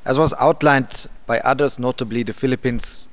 As was outlined by others, notably the Philippines,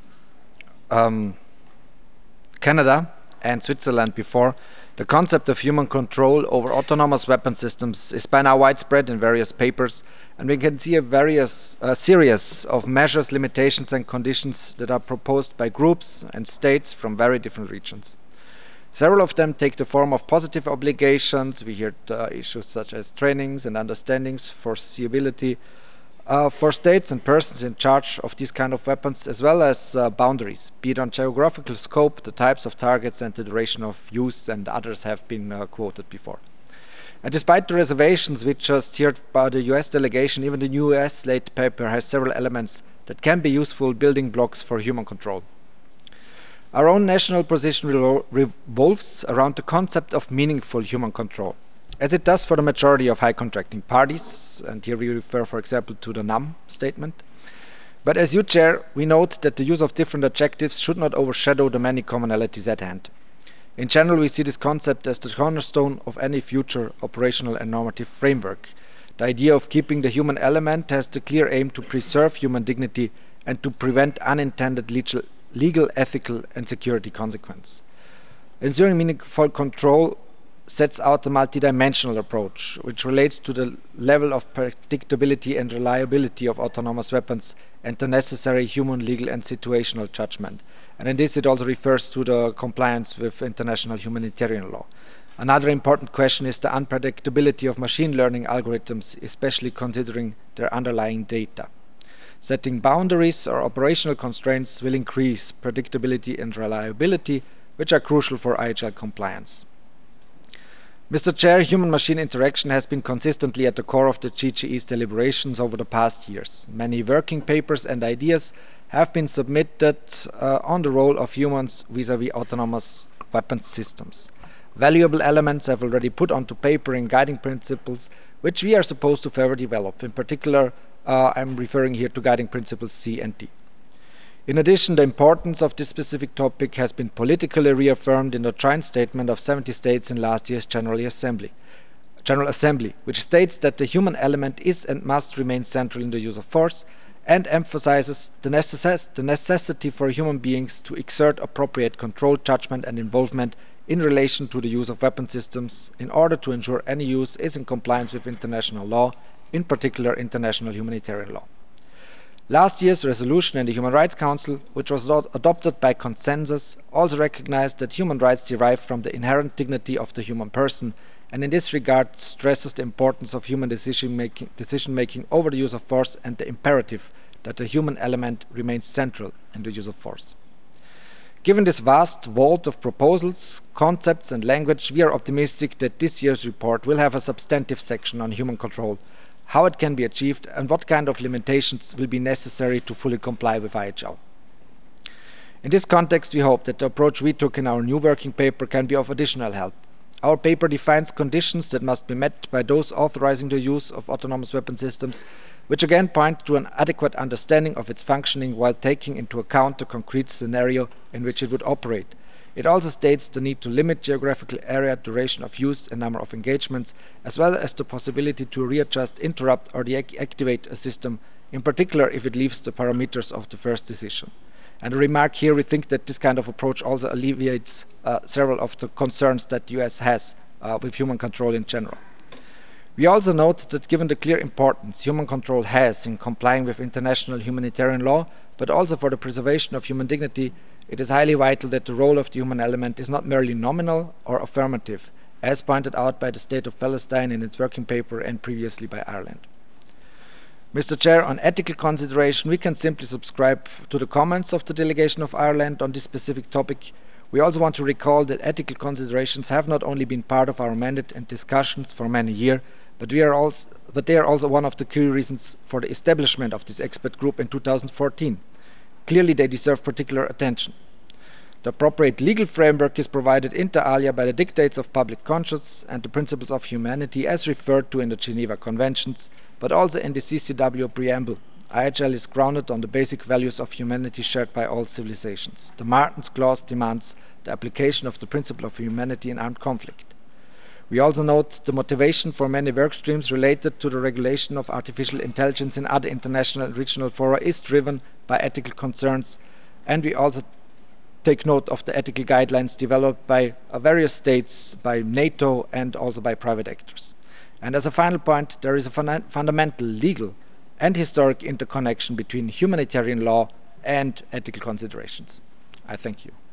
um, Canada, and Switzerland before, the concept of human control over autonomous weapon systems is by now widespread in various papers, and we can see a series of measures, limitations, and conditions that are proposed by groups and states from very different regions. Several of them take the form of positive obligations. We hear issues such as trainings and understandings, foreseeability, for states and persons in charge of these kind of weapons, as well as boundaries, be it on geographical scope, the types of targets, and the duration of use, and others have been quoted before. And despite the reservations which are steered by the US delegation, even the new US late paper has several elements that can be useful building blocks for human control. Our own national position revolves around the concept of meaningful human control, as it does for the majority of high contracting parties, and here we refer, for example, to the NUM statement. But as you chair, we note that the use of different adjectives should not overshadow the many commonalities at hand. In general, we see this concept as the cornerstone of any future operational and normative framework. The idea of keeping the human element has the clear aim to preserve human dignity and to prevent unintended legal, ethical, and security consequences. Ensuring meaningful control sets out a multidimensional approach, which relates to the level of predictability and reliability of autonomous weapons and the necessary human, legal, and situational judgment. And in this, it also refers to the compliance with international humanitarian law. Another important question is the unpredictability of machine learning algorithms, especially considering their underlying data. Setting boundaries or operational constraints will increase predictability and reliability, which are crucial for IHL compliance. Mr. Chair, human-machine interaction has been consistently at the core of the GGE's deliberations over the past years. Many working papers and ideas have been submitted on the role of humans vis-à-vis autonomous weapons systems. Valuable elements have already put onto paper in guiding principles, which we are supposed to further develop. In particular, I'm referring here to guiding principles C and D. In addition, the importance of this specific topic has been politically reaffirmed in the joint statement of 70 states in last year's General Assembly, which states that the human element is and must remain central in the use of force and emphasizes the necessity for human beings to exert appropriate control, judgment, and involvement in relation to the use of weapon systems in order to ensure any use is in compliance with international law, in particular international humanitarian law. Last year's resolution in the Human Rights Council, which was adopted by consensus, also recognized that human rights derive from the inherent dignity of the human person, and in this regard stresses the importance of human decision making over the use of force and the imperative that the human element remains central in the use of force. Given this vast vault of proposals, concepts, and language, we are optimistic that this year's report will have a substantive section on human control, how it can be achieved, and what kind of limitations will be necessary to fully comply with IHL. In this context, we hope that the approach we took in our new working paper can be of additional help. Our paper defines conditions that must be met by those authorizing the use of autonomous weapon systems, which again point to an adequate understanding of its functioning while taking into account the concrete scenario in which it would operate. It also states the need to limit geographical area, duration of use, and number of engagements, as well as the possibility to readjust, interrupt, or deactivate a system, in particular if it leaves the parameters of the first decision. And a remark here, we think that this kind of approach also alleviates several of the concerns that the US has with human control in general. We also note that given the clear importance human control has in complying with international humanitarian law, but also for the preservation of human dignity, it is highly vital that the role of the human element is not merely nominal or affirmative, as pointed out by the State of Palestine in its working paper and previously by Ireland. Mr. Chair, on ethical consideration, we can simply subscribe to the comments of the delegation of Ireland on this specific topic. We also want to recall that ethical considerations have not only been part of our mandate and discussions for many years, but they are also one of the key reasons for the establishment of this expert group in 2014. Clearly, they deserve particular attention. The appropriate legal framework is provided inter alia by the dictates of public conscience and the principles of humanity as referred to in the Geneva Conventions, but also in the CCW preamble. IHL is grounded on the basic values of humanity shared by all civilizations. The Martens Clause demands the application of the principle of humanity in armed conflict. We also note the motivation for many work streams related to the regulation of artificial intelligence in other international and regional fora is driven by ethical concerns, and we also take note of the ethical guidelines developed by various states, by NATO, and also by private actors. And as a final point, there is a fundamental legal and historic interconnection between humanitarian law and ethical considerations. I thank you.